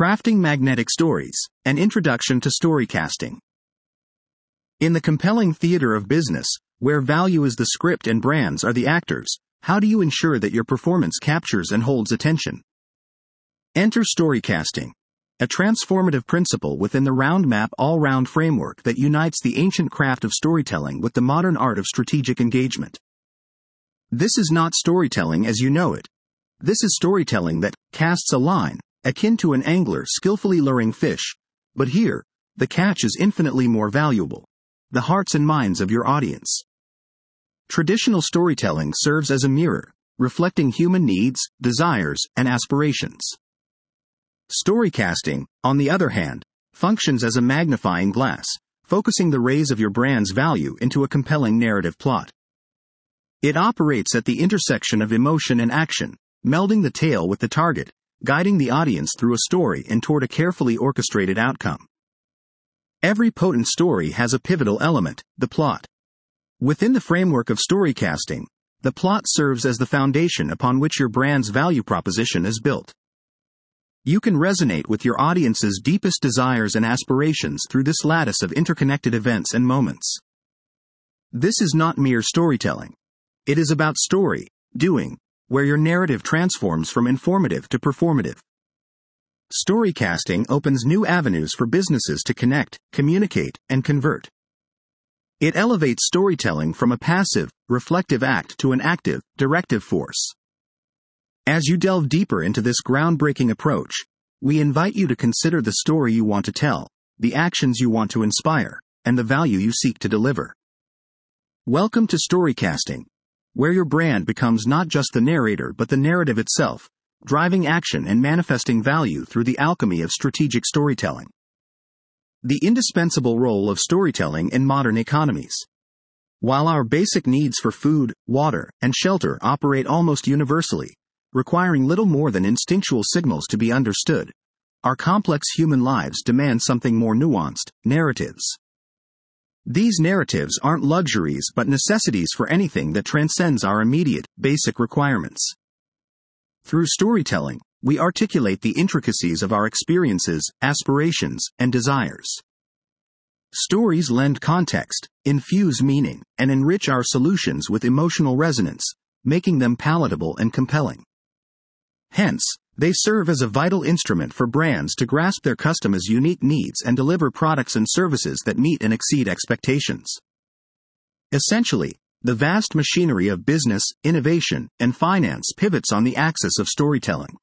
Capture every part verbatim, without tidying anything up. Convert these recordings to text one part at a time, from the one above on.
Crafting Magnetic Stories, an introduction to storycasting. In the compelling theater of business, where value is the script and brands are the actors, how do you ensure that your performance captures and holds attention? Enter storycasting, a transformative principle within the RoundMap all-round framework that unites the ancient craft of storytelling with the modern art of strategic engagement. This is not storytelling as you know it. This is storytelling that casts a line, akin to an angler skillfully luring fish, but here, the catch is infinitely more valuable: the hearts and minds of your audience. Traditional storytelling serves as a mirror, reflecting human needs, desires, and aspirations. Storycasting, on the other hand, functions as a magnifying glass, focusing the rays of your brand's value into a compelling narrative plot. It operates at the intersection of emotion and action, melding the tale with the target, guiding the audience through a story and toward a carefully orchestrated outcome. Every potent story has a pivotal element, the plot. Within the framework of storycasting, the plot serves as the foundation upon which your brand's value proposition is built. You can resonate with your audience's deepest desires and aspirations through this lattice of interconnected events and moments. This is not mere storytelling. It is about story, doing, where your narrative transforms from informative to performative. Storycasting opens new avenues for businesses to connect, communicate, and convert. It elevates storytelling from a passive, reflective act to an active, directive force. As you delve deeper into this groundbreaking approach, we invite you to consider the story you want to tell, the actions you want to inspire, and the value you seek to deliver. Welcome to Storycasting, where your brand becomes not just the narrator but the narrative itself, driving action and manifesting value through the alchemy of strategic storytelling. The indispensable role of storytelling in modern economies. While our basic needs for food, water, and shelter operate almost universally, requiring little more than instinctual signals to be understood, our complex human lives demand something more nuanced: narratives. These narratives aren't luxuries but necessities for anything that transcends our immediate, basic requirements. Through storytelling, we articulate the intricacies of our experiences, aspirations, and desires. Stories lend context, infuse meaning, and enrich our solutions with emotional resonance, making them palatable and compelling. Hence, they serve as a vital instrument for brands to grasp their customers' unique needs and deliver products and services that meet and exceed expectations. Essentially, the vast machinery of business, innovation, and finance pivots on the axis of storytelling.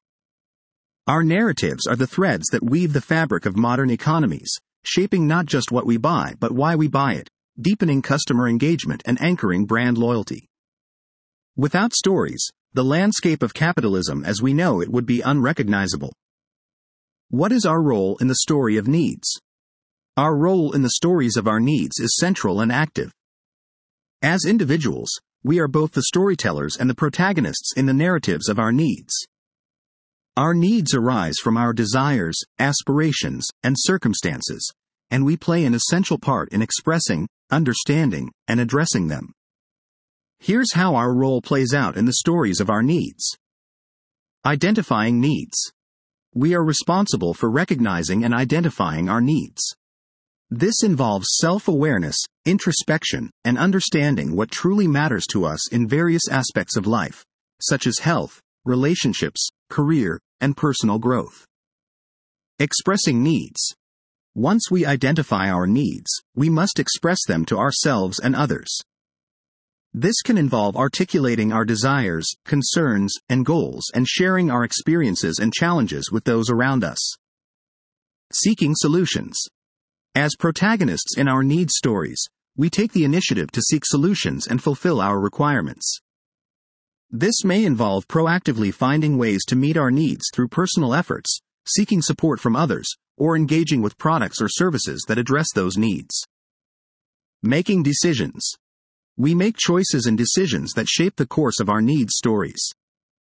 Our narratives are the threads that weave the fabric of modern economies, shaping not just what we buy but why we buy it, deepening customer engagement and anchoring brand loyalty. Without stories, the landscape of capitalism as we know it would be unrecognizable. What is our role in the story of needs? Our role in the stories of our needs is central and active. As individuals, we are both the storytellers and the protagonists in the narratives of our needs. Our needs arise from our desires, aspirations, and circumstances, and we play an essential part in expressing, understanding, and addressing them. Here's how our role plays out in the stories of our needs. Identifying needs. We are responsible for recognizing and identifying our needs. This involves self-awareness, introspection, and understanding what truly matters to us in various aspects of life, such as health, relationships, career, and personal growth. Expressing needs. Once we identify our needs, we must express them to ourselves and others. This can involve articulating our desires, concerns, and goals and sharing our experiences and challenges with those around us. Seeking solutions. As protagonists in our needs stories, we take the initiative to seek solutions and fulfill our requirements. This may involve proactively finding ways to meet our needs through personal efforts, seeking support from others, or engaging with products or services that address those needs. Making decisions. We make choices and decisions that shape the course of our needs stories.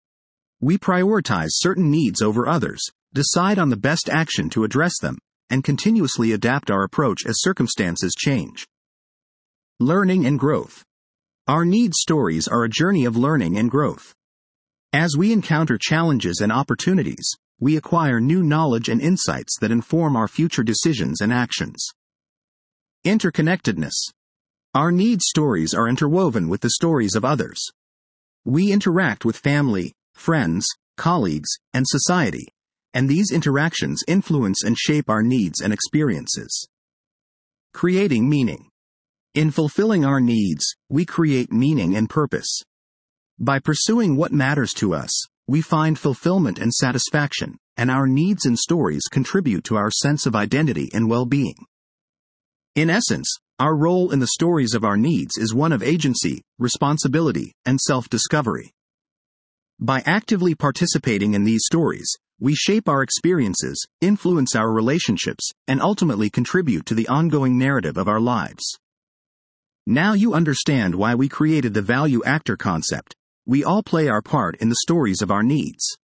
We prioritize certain needs over others, decide on the best action to address them, and continuously adapt our approach as circumstances change. Learning and growth. Our needs stories are a journey of learning and growth. As we encounter challenges and opportunities, we acquire new knowledge and insights that inform our future decisions and actions. Interconnectedness. Our needs stories are interwoven with the stories of others. We interact with family, friends, colleagues, and society, and these interactions influence and shape our needs and experiences. Creating meaning. In fulfilling our needs, we create meaning and purpose. By pursuing what matters to us, we find fulfillment and satisfaction, and our needs and stories contribute to our sense of identity and well-being. In essence, our role in the stories of our needs is one of agency, responsibility, and self-discovery. By actively participating in these stories, we shape our experiences, influence our relationships, and ultimately contribute to the ongoing narrative of our lives. Now you understand why we created the value actor concept. We all play our part in the stories of our needs.